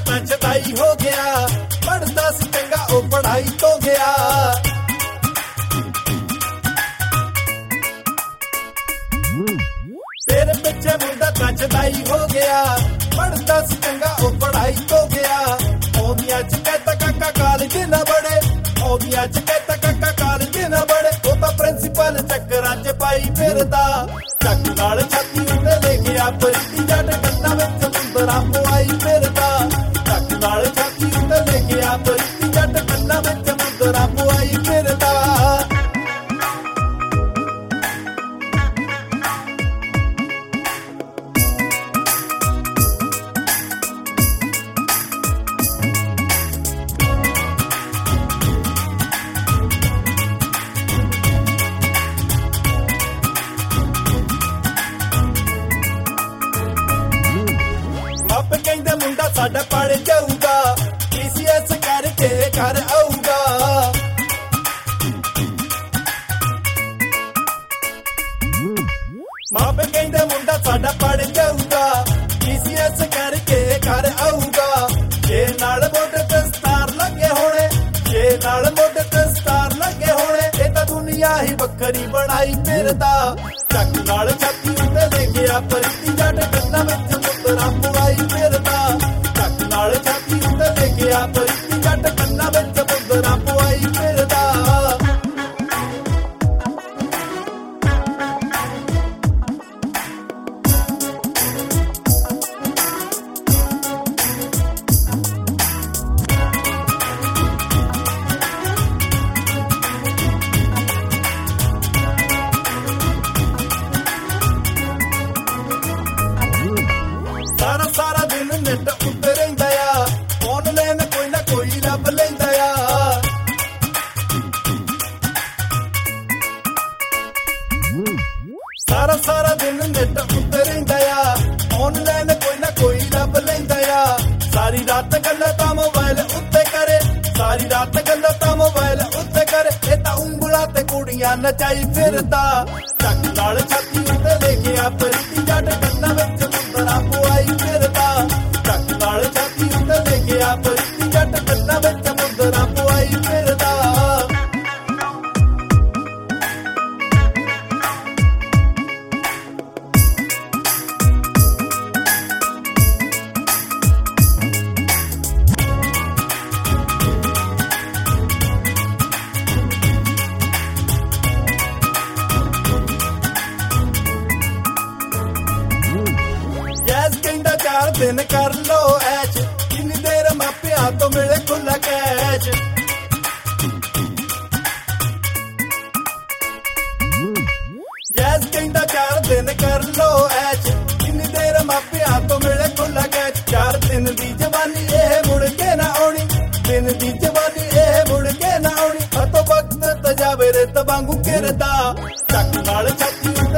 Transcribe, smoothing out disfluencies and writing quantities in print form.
ਤਾਂ ਛਦਾਈ ਹੋ ਗਿਆ, ਪੜ੍ਹਦਾ ਸੀ ਚੰਗਾ ਉਹ ਪੜ੍ਹਾਈ ਤੋਂ ਗਿਆ। ਤੇਰੇ ਪਿੱਛੇ ਮੁੰਡਾ ਤਾਂ ਛਦਾਈ ਹੋ ਗਿਆ, ਪੜ੍ਹਦਾ ਸੀ ਚੰਗਾ ਉਹ ਪੜ੍ਹਾਈ ਤੋਂ ਗਿਆ। ਆਉਂਦੀਆਂ ਚ ਕਹਿਤਾ ਕਾਕਾ ਕਾਲਜ ਨਾ ਬੜੇ, ਆਉਂਦੀਆਂ ਚ ਕਹਿਤਾ ਕਾਕਾ ਕਾਲਜ ਨਾ ਬੜੇ। ਉਹ ਤਾਂ ਪ੍ਰਿੰਸੀਪਲ ਚੱਕਰਾਂ ਚ ਪਾਈ ਫਿਰਦਾ, ਚੱਕ ਨਾਲ ਛਾਤੀ ਉੱਤੇ ਲੈ ਗਿਆ ਪਰੀਤੀ ਜੱਟ ਕੰਨਾਂ ਵਿੱਚ ਮੁੰਦਰਾਂ ਪਵਾਈ ਫਿਰਦਾ। ਚੱਕ ਨਾਲ ਛਾਤੀ ਉੱਤੇ ਲੈ ਗਿਆ ਪਰੀਤੀ ਜੱਟ ਕੰਨਾਂ ਵਿੱਚ ਮੁੰਦਰਾਂ ਪਵਾਈ ਫਿਰਦਾ। ਮਾਪੇ ਕਹਿੰਦੇ ਮੁੰਡਾ ਸਾਡਾ ਪੜ੍ਹ ਜਾਊਗਾ, PCS ਕਰਕੇ ਘਰ ਆਊਗਾ। ਮਾਪੇ ਕਹਿੰਦੇ ਮੁੰਡਾ ਸਾਡਾ ਪੜ੍ਹ ਜਾਊਗਾ, PCS ਕਰਕੇ ਘਰ ਆਊਗਾ। ਜੇ ਨਾਲ ਮੋਢੇ ਤੇ ਸਟਾਰ ਲੱਗੇ ਹੋਣੇ, ਜੇ ਨਾਲ ਮੋਢੇ ਤੇ ਸਟਾਰ ਲੱਗੇ ਹੋਣੇ। ਇਹ ਤਾਂ ਦੁਨੀਆ ਹੀ ਵੱਖਰੀ ਬਣਾਈ ਫਿਰਦਾ, ਚੱਕ ਨਾਲ ਛਾਤੀ ਉੱਤੇ ਲੈ ਗਿਆ ਪਰੀਤੀ ਜੱਟ ਕੰਨਾਂ ਵਿੱਚ ਮੁੰਦਰਾਂ ਪਵਾਈ ਫਿਰਦਾ। ਚੱਕ ਨਾਲ ਛਾਤੀ ਉੱਤੇ ਲੈ ਗਿਆ ਪਰੀਤੀ ਜੱਟ ਕੰਨਾਂ ਵਿੱਚ ਮੁੰਦਰਾਂ ਪਵਾਈ ਫਿਰਦਾ। ਸਾਰਾ ਦਿਨ ਨੈਟ ਉੱਤੇ ਰਹਿੰਦਾ ਆ, ਆਨਲਾਈਨ ਕੋਈ ਨਾ ਕੋਈ ਲੱਭ ਲੈਂਦਾ ਆ। ਸਾਰਾ ਦਿਨ ਨੈਟ ਉੱਤੇ ਰਹਿੰਦਾ ਆ, ਆਨਲਾਈਨ ਕੋਈ ਨਾ ਕੋਈ ਲੱਭ ਲੈਂਦਾ ਆ। ਸਾਰੀ ਰਾਤ ਗੱਲਾਂ ਤਾਂ ਮੋਬਾਈਲ ਉੱਤੇ ਕਰੇ, ਸਾਰੀ ਰਾਤ ਗੱਲਾਂ ਤਾਂ ਮੋਬਾਈਲ ਉੱਤੇ ਕਰੇ। ਇਹ ਤਾਂ ਉਂਗਲਾਂ ਤੇ ਕੁੜੀਆਂ ਨਚਾਈ ਫਿਰਦਾ, ਚੱਕ ਨਾਲ ਛਾਤੀ ਉੱਤੇ ਲੈ ਗਿਆ ਪਰੀਤੀ ਜੱਟ ਕੰਨਾਂ ਵਿੱਚ ਮੁੰਦਰਾਂ ਪਵਾਈ ਫਿਰਦਾ। ਚੱਕ ਨਾਲ ਛਾਤੀ ਉੱਤੇ ਲੈ ਗਿਆ ਪਰੀਤੀ ਜੱਟ ਕੰਨਾਂ ਵਿੱਚ ਮੁੰਦਰਾਂ ਪਵਾਈ ਫਿਰਦਾ। ਜੈਜ਼ ਕਹਿੰਦਾ 4 ਦਿਨ ਕਰ ਲੋ ਐਚ, ਕਿੰਨੀ ਦੇਰ ਮਾਪਿਆਂ ਤੋਂ ਮਿਲੇ ਖੁੱਲਾ ਕੈਚ। ਜੈਜ਼ ਕਹਿੰਦਾ 4 ਦਿਨ ਕਰ ਲੋ ਐਚ, ਕਿੰਨੀ ਦੇਰ ਮਾਪਿਆਂ ਤੋਂ ਮਿਲੇ ਖੁੱਲਾ ਕੈਚ। 4 ਦਿਨ ਦੀ ਜਵਾਨੀ ਇਹ ਮੁੜ ਕੇ ਨਾ ਆਉਣੀ, ਦਿਨ ਦੀ ਜਵਾਨੀ ਇਹ ਮੁੜ ਕੇ ਨਾ ਆਉਣੀ। ਹੱਥੋਂ ਵਕਤ ਤਜਾਵੇ ਰੇਤ ਵਾਂਗੂ ਘਿਰਦਾ, ਚੱਕ ਨਾਲ ਛਾਤੀ